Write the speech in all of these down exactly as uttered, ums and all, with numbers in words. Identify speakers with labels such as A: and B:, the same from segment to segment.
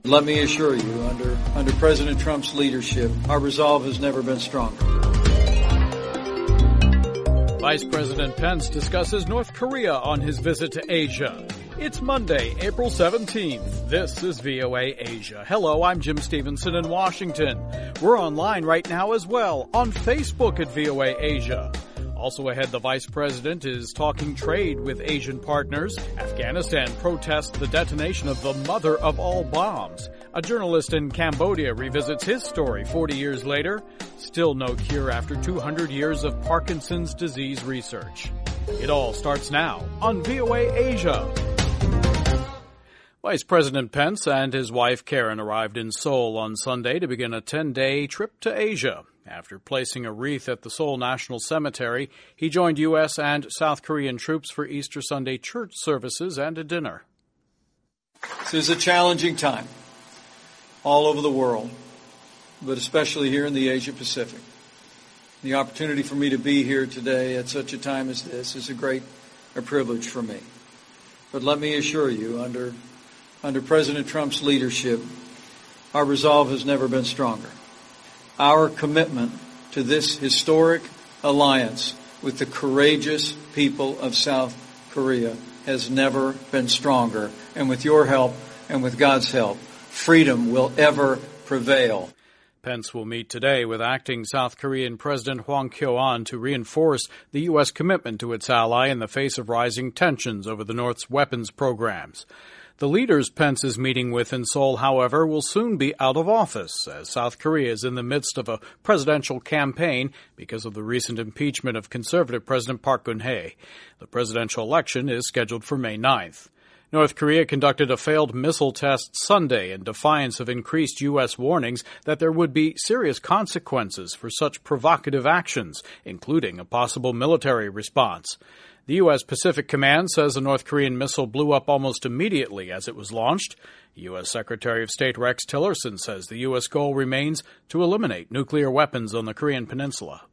A: Let me assure you, under, under President Trump's leadership, our resolve has never been stronger.
B: Vice President Pence discusses North Korea on his visit to Asia. It's Monday, April seventeenth. This is V O A Asia. Hello, I'm Jim Stevenson in Washington. We're online right now as well on Facebook at V O A Asia. Also ahead, the Vice President is talking trade with Asian partners. Afghanistan protests the detonation of the mother of all bombs. A journalist in Cambodia revisits his story forty years later. Still no cure after two hundred years of Parkinson's disease research. It all starts now on V O A Asia. Vice President Pence and his wife Karen arrived in Seoul on Sunday to begin a ten-day trip to Asia. After placing a wreath at the Seoul National Cemetery, he joined U S and South Korean troops for Easter Sunday church services and a dinner.
A: This is a challenging time all over the world, but especially here in the Asia Pacific. The opportunity for me to be here today at such a time as this is a great a privilege for me. But let me assure you, under, under President Trump's leadership, our resolve has never been stronger. Our commitment to this historic alliance with the courageous people of South Korea has never been stronger. And with your help and with God's help, freedom will ever prevail.
B: Pence will meet today with acting South Korean President Hwang Kyo-ahn to reinforce the U S commitment to its ally in the face of rising tensions over the North's weapons programs. The leaders Pence is meeting with in Seoul, however, will soon be out of office, as South Korea is in the midst of a presidential campaign because of the recent impeachment of conservative President Park Geun-hye. The presidential election is scheduled for May ninth. North Korea conducted a failed missile test Sunday in defiance of increased U S warnings that there would be serious consequences for such provocative actions, including a possible military response. The U S Pacific Command says the North Korean missile blew up almost immediately as it was launched. U S Secretary of State Rex Tillerson says the U S goal remains to eliminate nuclear weapons on the Korean peninsula.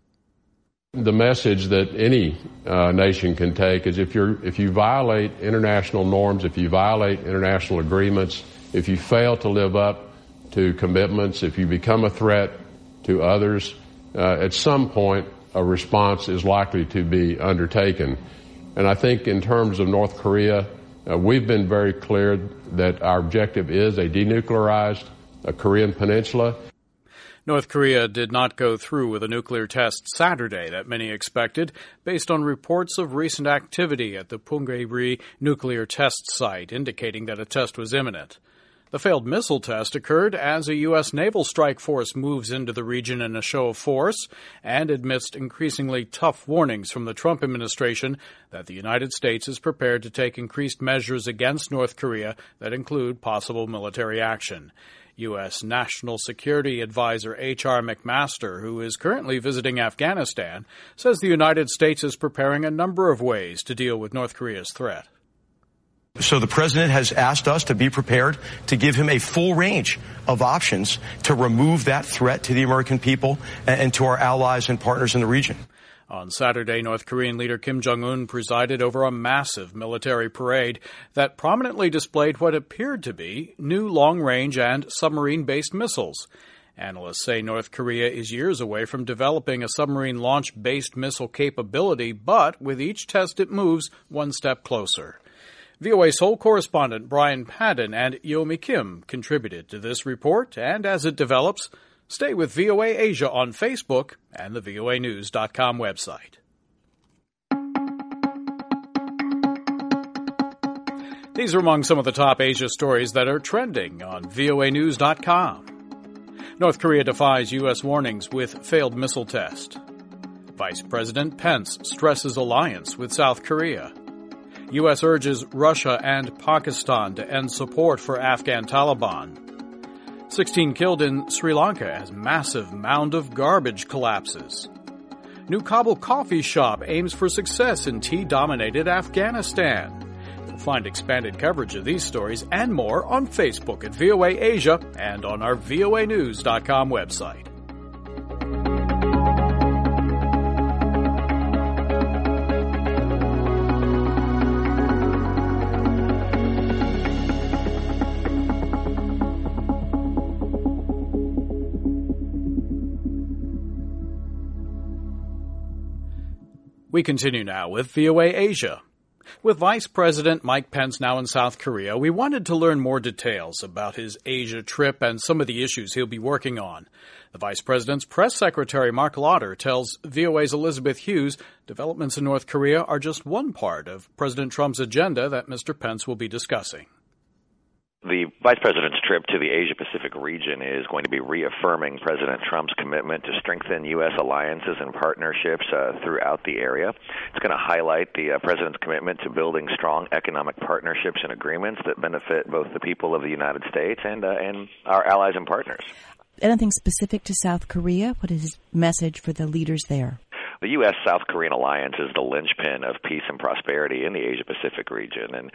C: The message that any uh, nation can take is if you're if you violate international norms, if you violate international agreements, if you fail to live up to commitments, if you become a threat to others, uh, at some point a response is likely to be undertaken. And I think in terms of North Korea, uh, we've been very clear that our objective is a denuclearized uh, Korean peninsula.
B: North Korea did not go through with a nuclear test Saturday that many expected, based on reports of recent activity at the Punggye-ri nuclear test site, indicating that a test was imminent. The failed missile test occurred as a U S naval strike force moves into the region in a show of force and amidst increasingly tough warnings from the Trump administration that the United States is prepared to take increased measures against North Korea that include possible military action. U S National Security Advisor H R McMaster, who is currently visiting Afghanistan, says the United States is preparing a number of ways to deal with North Korea's threat.
D: So the president has asked us to be prepared to give him a full range of options to remove that threat to the American people and to our allies and partners in the region.
B: On Saturday, North Korean leader Kim Jong-un presided over a massive military parade that prominently displayed what appeared to be new long-range and submarine-based missiles. Analysts say North Korea is years away from developing a submarine launch-based missile capability, but with each test it moves one step closer. V O A Seoul correspondent Brian Padden and Yomi Kim contributed to this report, and as it develops, stay with V O A Asia on Facebook and the V O A news dot com website. These are among some of the top Asia stories that are trending on V O A news dot com. North Korea defies U S warnings with failed missile test. Vice President Pence stresses alliance with South Korea. U S urges Russia and Pakistan to end support for Afghan Taliban. sixteen killed in Sri Lanka as massive mound of garbage collapses. New Kabul coffee shop aims for success in tea-dominated Afghanistan. You'll find expanded coverage of these stories and more on Facebook at V O A Asia and on our V O A news dot com website. We continue now with V O A Asia. With Vice President Mike Pence now in South Korea, we wanted to learn more details about his Asia trip and some of the issues he'll be working on. The Vice President's press secretary, Mark Lauder, tells V O A's Elizabeth Hughes developments in North Korea are just one part of President Trump's agenda that Mister Pence will be discussing.
E: The Vice President's trip to the Asia-Pacific region is going to be reaffirming President Trump's commitment to strengthen U S alliances and partnerships uh, throughout the area. It's going to highlight the uh, President's commitment to building strong economic partnerships and agreements that benefit both the people of the United States and, uh, and our allies and partners.
F: Anything specific to South Korea? What is his message for the leaders there?
E: The U S South Korean alliance is the linchpin of peace and prosperity in the Asia-Pacific region, and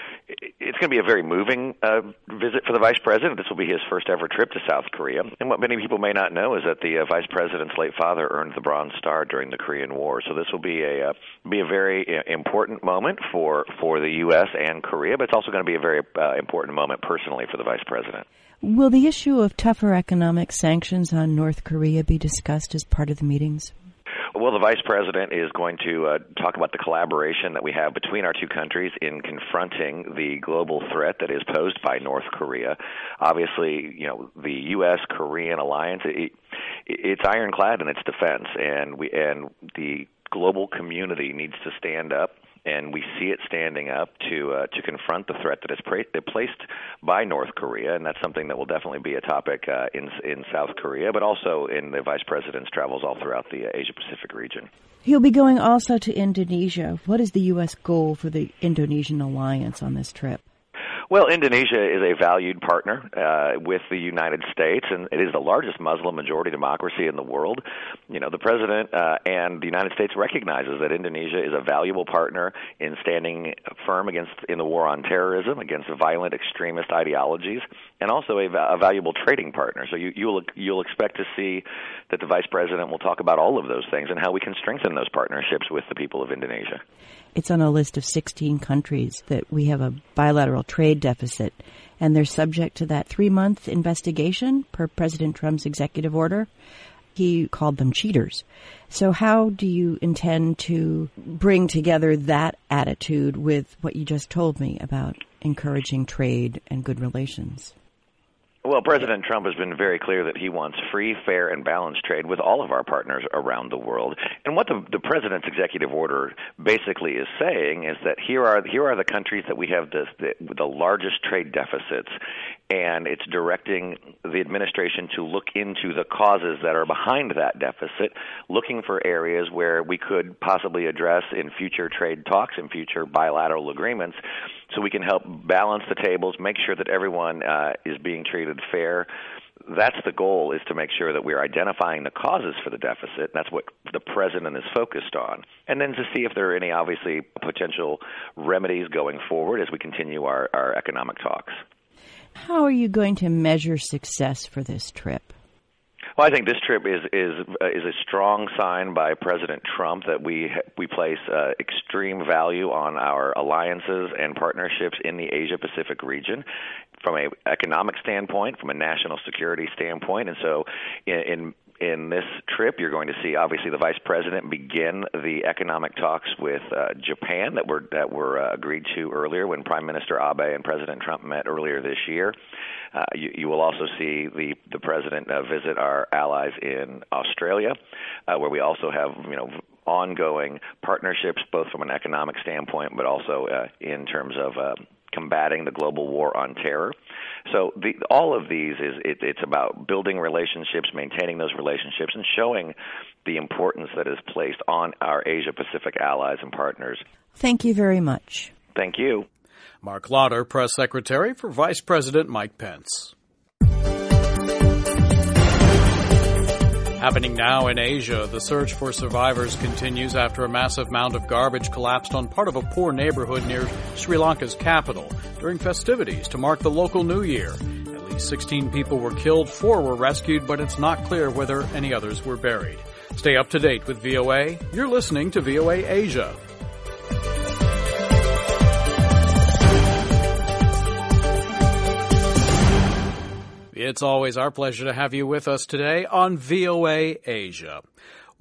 E: it's going to be a very moving uh, visit for the Vice President. This will be his first ever trip to South Korea. And what many people may not know is that the uh, Vice President's late father earned the Bronze Star during the Korean War. So this will be a uh, be a very uh, important moment for, for the U S and Korea, but it's also going to be a very uh, important moment personally for the Vice President.
F: Will the issue of tougher economic sanctions on North Korea be discussed as part of the meetings?
E: Well, the Vice President is going to uh, talk about the collaboration that we have between our two countries in confronting the global threat that is posed by North Korea. Obviously, you know, the U S Korean alliance, it, it's ironclad in its defense, and we and the global community needs to stand up. And we see it standing up to uh, to confront the threat that is pra- placed by North Korea, and that's something that will definitely be a topic uh, in in South Korea, but also in the Vice President's travels all throughout the Asia-Pacific region.
F: He'll be going also to Indonesia. What is the U S goal for the Indonesian alliance on this trip?
E: Well, Indonesia is a valued partner uh, with the United States, and it is the largest Muslim-majority democracy in the world. You know, the President uh, and the United States recognizes that Indonesia is a valuable partner in standing firm against in the war on terrorism, against violent extremist ideologies, and also a, a valuable trading partner. So you, you'll you'll expect to see that the Vice President will talk about all of those things and how we can strengthen those partnerships with the people of Indonesia.
F: It's on a list of sixteen countries that we have a bilateral trade deficit, and they're subject to that three-month investigation per President Trump's executive order. He called them cheaters. So how do you intend to bring together that attitude with what you just told me about encouraging trade and good relations?
E: Well, President Trump has been very clear that he wants free, fair, and balanced trade with all of our partners around the world. And what the, the President's executive order basically is saying is that here are here are the countries that we have the, the, the largest trade deficits, and it's directing the administration to look into the causes that are behind that deficit, looking for areas where we could possibly address in future trade talks and future bilateral agreements, so we can help balance the tables, make sure that everyone uh, is being treated fair. That's the goal, is to make sure that we're identifying the causes for the deficit. That's what the President is focused on. And then to see if there are any, obviously, potential remedies going forward as we continue our, our economic talks.
F: How are you going to measure success for this trip?
E: Well, I think this trip is is uh, is a strong sign by President Trump that we we place uh, extreme value on our alliances and partnerships in the Asia-Pacific region, from an economic standpoint, from a national security standpoint, and so in. in In this trip, you're going to see, obviously, the Vice President begin the economic talks with uh, Japan that were that were uh, agreed to earlier when Prime Minister Abe and President Trump met earlier this year. Uh, you, you will also see the the President uh, visit our allies in Australia, uh, where we also have, you know, ongoing partnerships, both from an economic standpoint, but also uh, in terms of uh, combating the global war on terror. So the, all of these is it, it's about building relationships, maintaining those relationships, and showing the importance that is placed on our Asia-Pacific allies and partners.
F: Thank you very much.
E: Thank you.
B: Mark Lauder, Press Secretary for Vice President Mike Pence. Happening now in Asia, the search for survivors continues after a massive mound of garbage collapsed on part of a poor neighborhood near Sri Lanka's capital during festivities to mark the local New Year. At least sixteen people were killed, four were rescued, but it's not clear whether any others were buried. Stay up to date with V O A. You're listening to V O A Asia. It's always our pleasure to have you with us today on V O A Asia.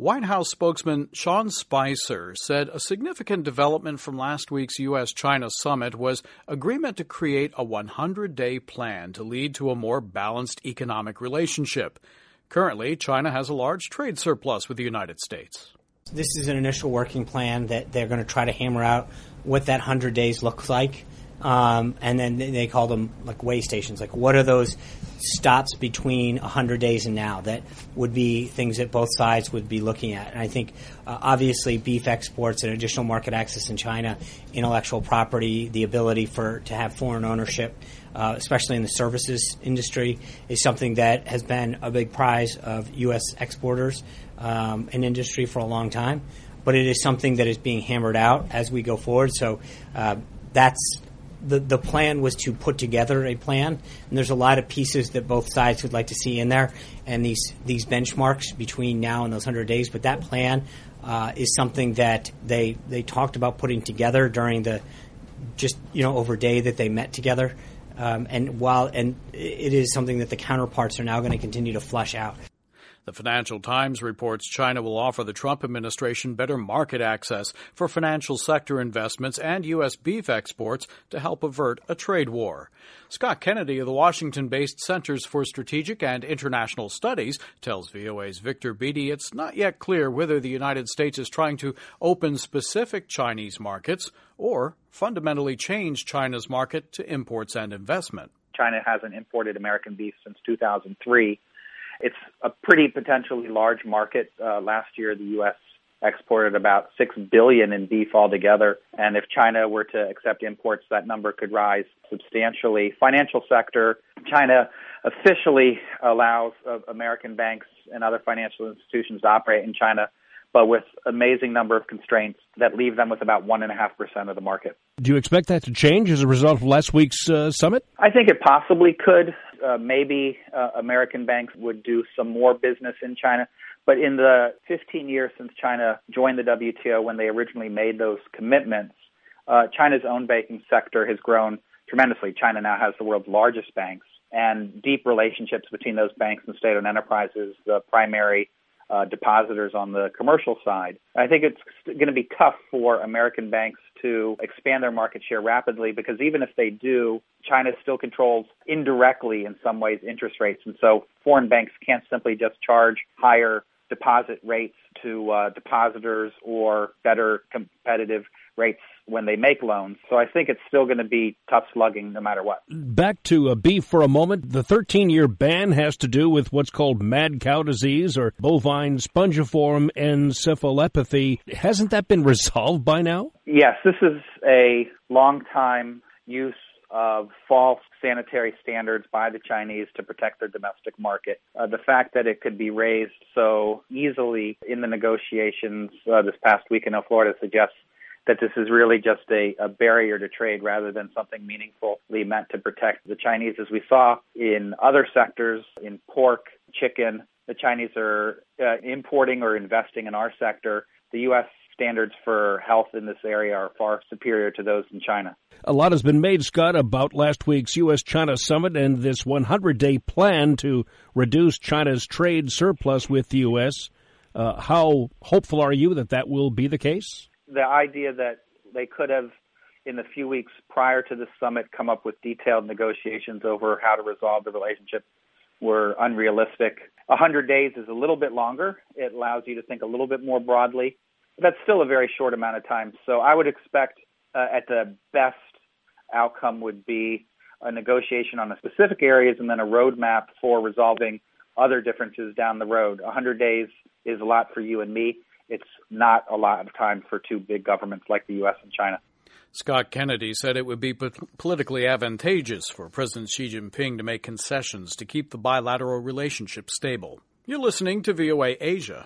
B: White House spokesman Sean Spicer said a significant development from last week's U S China summit was agreement to create a hundred day plan to lead to a more balanced economic relationship. Currently, China has a large trade surplus with the United States.
G: This is an initial working plan that they're going to try to hammer out what that one hundred days looks like. Um, and then they call them like way stations. Like, what are those stops between one hundred days and now that would be things that both sides would be looking at? And I think, uh, obviously, beef exports and additional market access in China, intellectual property, the ability for to have foreign ownership, uh, especially in the services industry, is something that has been a big prize of U S exporters um, and industry for a long time. But it is something that is being hammered out as we go forward. So uh, that's The, the plan was to put together a plan, and there's a lot of pieces that both sides would like to see in there, and these these benchmarks between now and those one hundred days. But that plan uh, is something that they they talked about putting together during the just you know over a day that they met together, um, and while and it is something that the counterparts are now going to continue to flush out.
B: The Financial Times reports China will offer the Trump administration better market access for financial sector investments and U S beef exports to help avert a trade war. Scott Kennedy of the Washington-based Centers for Strategic and International Studies tells V O A's Victor Beattie it's not yet clear whether the United States is trying to open specific Chinese markets or fundamentally change China's market to imports and investment.
H: China hasn't imported American beef since two thousand three. It's a pretty potentially large market. Uh, last year, the U S exported about six billion dollars in beef altogether. And if China were to accept imports, that number could rise substantially. Financial sector, China officially allows uh, American banks and other financial institutions to operate in China, but with amazing number of constraints that leave them with about one point five percent of the market.
I: Do you expect that to change as a result of last week's uh, summit?
H: I think it possibly could. Uh, maybe uh, American banks would do some more business in China. But in the fifteen years since China joined the W T O, when they originally made those commitments, uh, China's own banking sector has grown tremendously. China now has the world's largest banks and deep relationships between those banks and state-owned enterprises, the primary uh, depositors on the commercial side. I think it's going to be tough for American banks to expand their market share rapidly because even if they do, China still controls indirectly in some ways interest rates. And so foreign banks can't simply just charge higher deposit rates to uh, depositors or better competitive rates when they make loans. So I think it's still going to be tough slugging no matter what.
I: Back to uh, beef for a moment. The thirteen-year ban has to do with what's called mad cow disease or bovine spongiform encephalopathy. Hasn't that been resolved by now?
H: Yes, this is a long-time use of false sanitary standards by the Chinese to protect their domestic market. Uh, the fact that it could be raised so easily in the negotiations uh, this past week in Florida suggests that this is really just a, a barrier to trade rather than something meaningfully meant to protect the Chinese. As we saw in other sectors, in pork, chicken, the Chinese are uh, importing or investing in our sector. The U S standards for health in this area are far superior to those in China.
I: A lot has been made, Scott, about last week's U S China summit and this hundred day plan to reduce China's trade surplus with the U S. Uh, how hopeful are you that that will be the case?
H: The idea that they could have, in the few weeks prior to the summit, come up with detailed negotiations over how to resolve the relationship were unrealistic. A hundred days is a little bit longer. It allows you to think a little bit more broadly. But that's still a very short amount of time. So I would expect uh, at the best outcome would be a negotiation on the specific areas and then a roadmap for resolving other differences down the road. A hundred days is a lot for you and me. It's not a lot of time for two big governments like the U S and China.
B: Scott Kennedy said it would be po- politically advantageous for President Xi Jinping to make concessions to keep the bilateral relationship stable. You're listening to V O A Asia.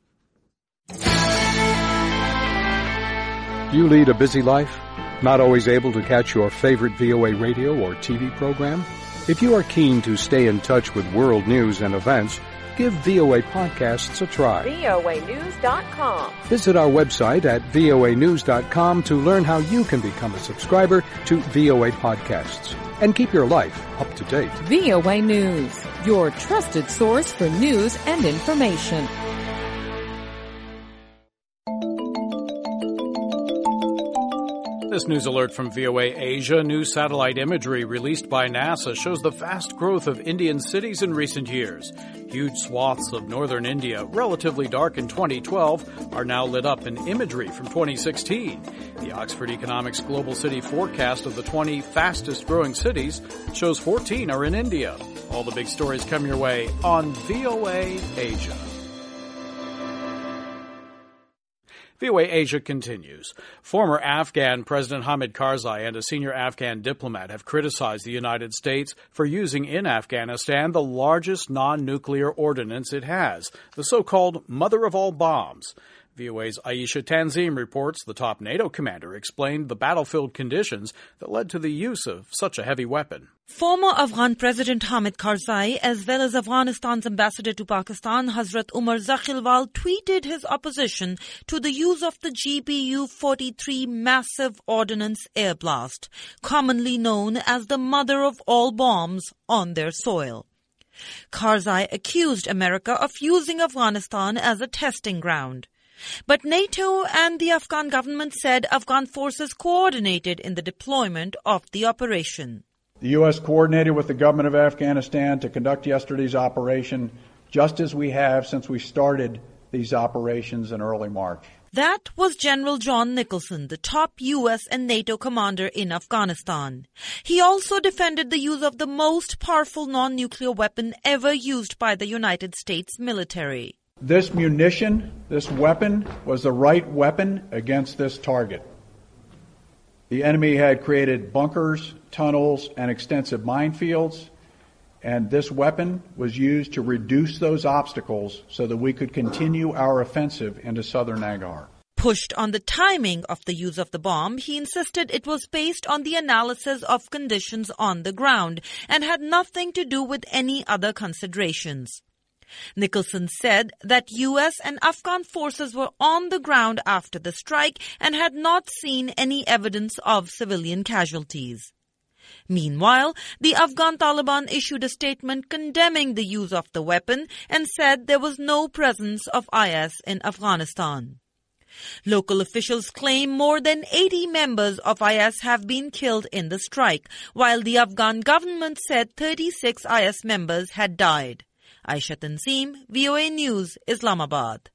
J: Do you lead a busy life? Not always able to catch your favorite V O A radio or T V program? If you are keen to stay in touch with world news and events, give V O A Podcasts a try.
K: V O A news dot com.
J: Visit our website at V O A news dot com to learn how you can become a subscriber to V O A Podcasts and keep your life up to date.
K: V O A News, your trusted source for news and information.
B: This news alert from V O A Asia. New satellite imagery released by NASA shows the fast growth of Indian cities in recent years. Huge swaths of northern India, relatively dark in twenty twelve, are now lit up in imagery from twenty sixteen. The Oxford Economics Global City Forecast of the twenty fastest growing cities shows fourteen are in India. All the big stories come your way on V O A Asia. V O A Asia continues. Former Afghan President Hamid Karzai and a senior Afghan diplomat have criticized the United States for using in Afghanistan the largest non-nuclear ordnance it has, the so-called mother of all bombs. V O A's Aisha Tanzim reports the top NATO commander explained the battlefield conditions that led to the use of such a heavy weapon.
L: Former Afghan President Hamid Karzai, as well as Afghanistan's ambassador to Pakistan, Hazrat Umar Zakhilwal, tweeted his opposition to the use of the G B U forty-three massive ordnance air blast, commonly known as the mother of all bombs, on their soil. Karzai accused America of using Afghanistan as a testing ground. But NATO and the Afghan government said Afghan forces coordinated in the deployment of the operation.
M: The U S coordinated with the government of Afghanistan to conduct yesterday's operation, just as we have since we started these operations in early March.
L: That was General John Nicholson, the top U S and NATO commander in Afghanistan. He also defended the use of the most powerful non-nuclear weapon ever used by the United States military.
M: This munition, this weapon, was the right weapon against this target. The enemy had created bunkers, tunnels, and extensive minefields, and this weapon was used to reduce those obstacles so that we could continue our offensive into southern Nangarhar.
L: Pushed on the timing of the use of the bomb, he insisted it was based on the analysis of conditions on the ground and had nothing to do with any other considerations. Nicholson said that U S and Afghan forces were on the ground after the strike and had not seen any evidence of civilian casualties. Meanwhile, the Afghan Taliban issued a statement condemning the use of the weapon and said there was no presence of I S in Afghanistan. Local officials claim more than eighty members of I S have been killed in the strike, while the Afghan government said thirty-six I S members had died. Aisha Tanzim, V O A News, Islamabad.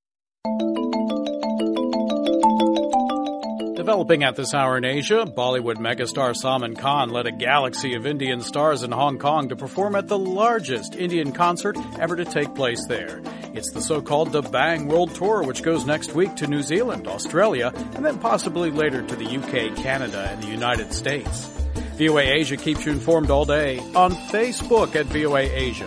B: Developing at this hour in Asia, Bollywood megastar Salman Khan led a galaxy of Indian stars in Hong Kong to perform at the largest Indian concert ever to take place there. It's the so-called The Bang World Tour, which goes next week to New Zealand, Australia, and then possibly later to the U K, Canada, and the United States. V O A Asia keeps you informed all day on Facebook at V O A Asia.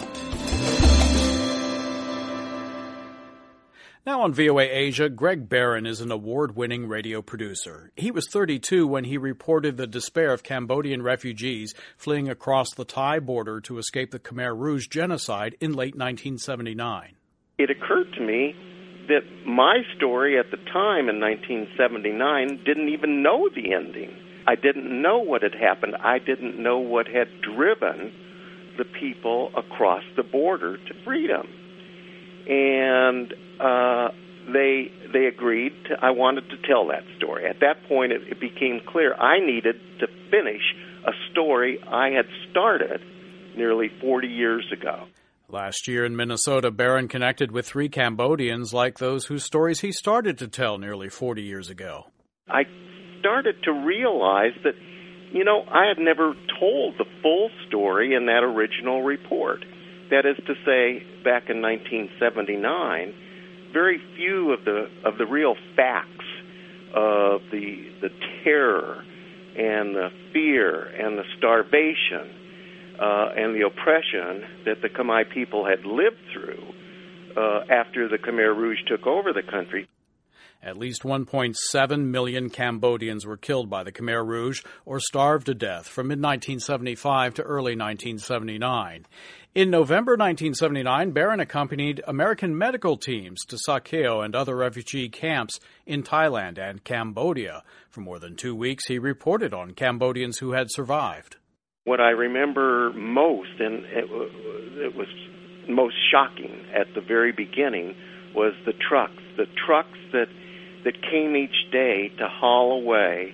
B: Now on V O A Asia, Greg Barron is an award-winning radio producer. He was thirty-two when he reported the despair of Cambodian refugees fleeing across the Thai border to escape the Khmer Rouge genocide in late nineteen seventy-nine.
N: It occurred to me that my story at the time in nineteen seventy-nine didn't even know the ending. I didn't know what had happened. I didn't know what had driven the people across the border to freedom. And uh, they they agreed to, I wanted to tell that story. At that point, it, it became clear I needed to finish a story I had started nearly forty years ago.
B: Last year in Minnesota, Barron connected with three Cambodians like those whose stories he started to tell nearly forty years ago.
N: I started to realize that, you know, I had never told the full story in that original report. That is to say, back in nineteen seventy-nine, very few of the of the real facts of the the terror and the fear and the starvation uh, and the oppression that the Khmer people had lived through uh, after the Khmer Rouge took over the country.
B: At least one point seven million Cambodians were killed by the Khmer Rouge or starved to death from mid nineteen seventy-five to early nineteen seventy-nine. In November nineteen seventy-nine, Barron accompanied American medical teams to Sa Kaeo and other refugee camps in Thailand and Cambodia. For more than two weeks, he reported on Cambodians who had survived.
N: What I remember most, and it, it was most shocking at the very beginning, was the trucks. The trucks that that came each day to haul away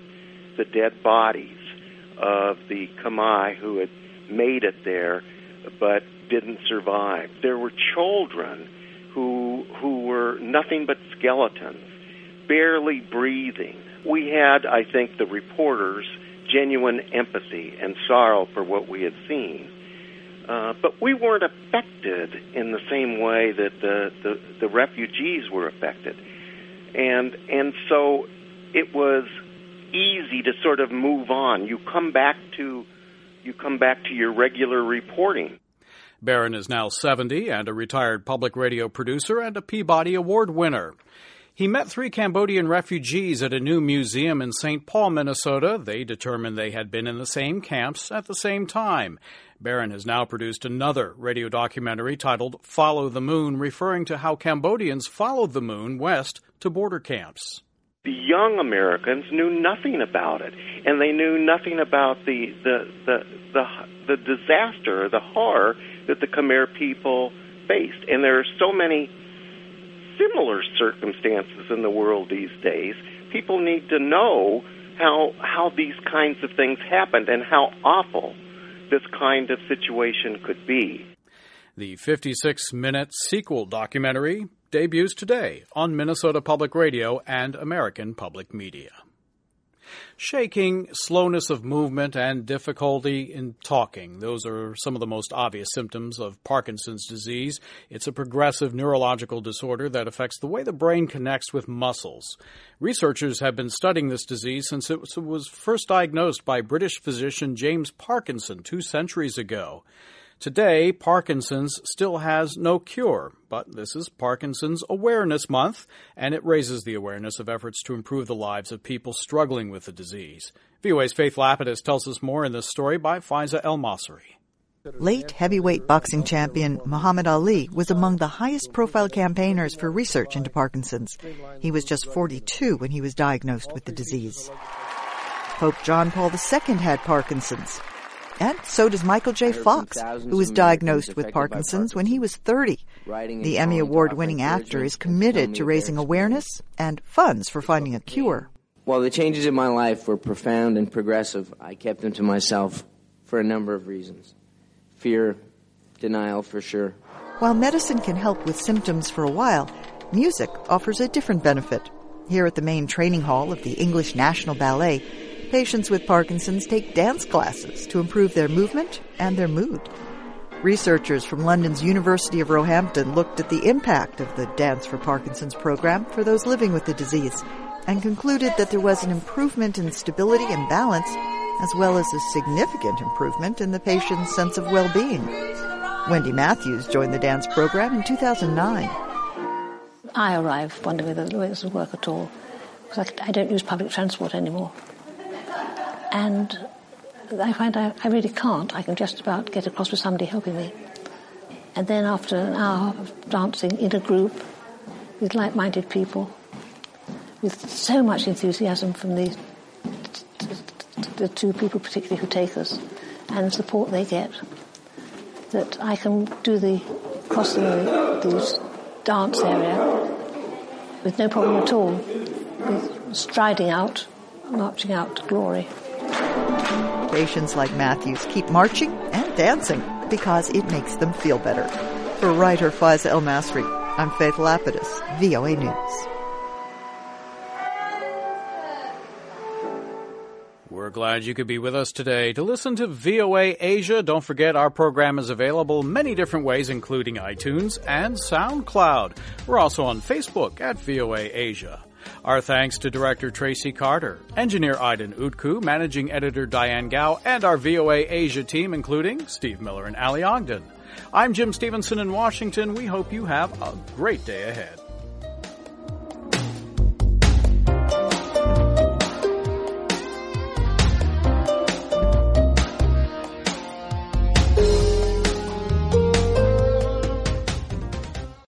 N: the dead bodies of the Khmer who had made it there but didn't survive. There were children who who were nothing but skeletons, barely breathing. We had, I think, the reporters' genuine empathy and sorrow for what we had seen. Uh, but we weren't affected in the same way that the, the, the refugees were affected. And and so it was easy to sort of move on. You come back to you come back to your regular reporting.
B: Barron is now seventy and a retired public radio producer and a Peabody Award winner. He met three Cambodian refugees at a new museum in Saint Paul, Minnesota. They determined they had been in the same camps at the same time. Barron has now produced another radio documentary titled Follow the Moon, referring to how Cambodians followed the moon west to border camps.
N: The young Americans knew nothing about it, and they knew nothing about the the the the, the disaster, the horror that the Khmer people faced. And there are so many similar circumstances in the world these days. People need to know how how these kinds of things happened and how awful this kind of situation could be.
B: The fifty-six minute sequel documentary debuts today on Minnesota Public Radio and American Public Media. Shaking, slowness of movement, and difficulty in talking. Those are some of the most obvious symptoms of Parkinson's disease. It's a progressive neurological disorder that affects the way the brain connects with muscles. Researchers have been studying this disease since it was first diagnosed by British physician James Parkinson two centuries ago. Today, Parkinson's still has no cure, but this is Parkinson's Awareness Month, and it raises the awareness of efforts to improve the lives of people struggling with the disease. V O A's Faith Lapidus tells us more in this story by Faiza El-Masri.
O: Late heavyweight boxing champion Muhammad Ali was among the highest-profile campaigners for research into Parkinson's. He was just forty-two when he was diagnosed with the disease. Pope John Paul the Second had Parkinson's. And so does Michael J. Fox, who was diagnosed with Parkinson's when he was thirty. The Emmy Award-winning actor is committed to raising awareness and funds for finding a cure.
P: While the changes in my life were profound and progressive, I kept them to myself for a number of reasons. Fear, denial for sure.
O: While medicine can help with symptoms for a while, music offers a different benefit. Here at the main training hall of the English National Ballet, patients with Parkinson's take dance classes to improve their movement and their mood. Researchers from London's University of Roehampton looked at the impact of the Dance for Parkinson's program for those living with the disease and concluded that there was an improvement in stability and balance, as well as a significant improvement in the patient's sense of well-being. Wendy Matthews joined the dance program in two thousand nine.
Q: I arrived wondering whether this would work at all, because I don't use public transport anymore. And I find I, I really can't. I can just about get across with somebody helping me. And then after an hour of dancing in a group with like-minded people, with so much enthusiasm from the, the two people particularly who take us, and the support they get, that I can do the crossing the, the dance area with no problem at all, with striding out, marching out to glory.
O: Patients like Matthews keep marching and dancing because it makes them feel better. For writer Faiza El-Masri, I'm Faith Lapidus, V O A News.
B: We're glad you could be with us today to listen to V O A Asia. Don't forget our program is available many different ways, including iTunes and SoundCloud. We're also on Facebook at V O A Asia. Our thanks to Director Tracy Carter, Engineer Aiden Utku, Managing Editor Diane Gao, and our V O A Asia team, including Steve Miller and Ali Ogden. I'm Jim Stevenson in Washington. We hope you have a great day ahead.